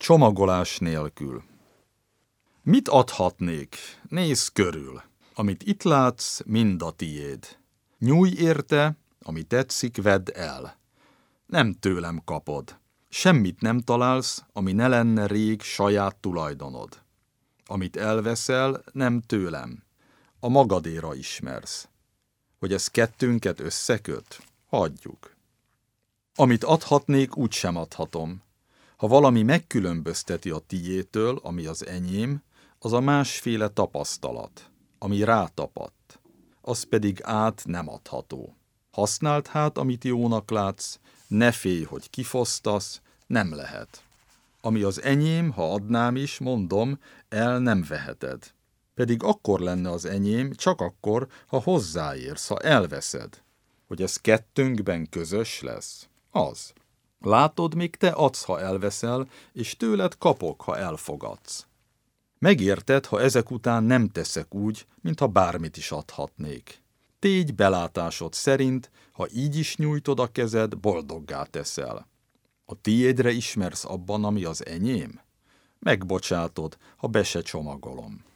Csomagolás nélkül. Mit adhatnék? Nézz körül. Amit itt látsz, mind a tiéd. Nyújj érte, ami tetszik, vedd el. Nem tőlem kapod. Semmit nem találsz, ami ne lenne rég saját tulajdonod. Amit elveszel, nem tőlem. A magadéra ismersz. Hogy ez kettőnket összeköt? Hagyjuk. Amit adhatnék, úgysem adhatom. Ha valami megkülönbözteti a tiétől, ami az enyém, az a másféle tapasztalat, ami rátapadt. Az pedig át nem adható. Használd hát, amit jónak látsz, ne félj, hogy kifosztasz, nem lehet. Ami az enyém, ha adnám is, mondom, el nem veheted. Pedig akkor lenne az enyém, csak akkor, ha hozzáérsz, ha elveszed. Hogy ez kettőnkben közös lesz? Az. Látod, még te adsz, ha elveszel, és tőled kapok, ha elfogadsz. Megérted, ha ezek után nem teszek úgy, mintha bármit is adhatnék. Tégy belátásod szerint, ha így is nyújtod a kezed, boldoggá teszel. A tiédre ismersz abban, ami az enyém? Megbocsátod, ha be se csomagolom.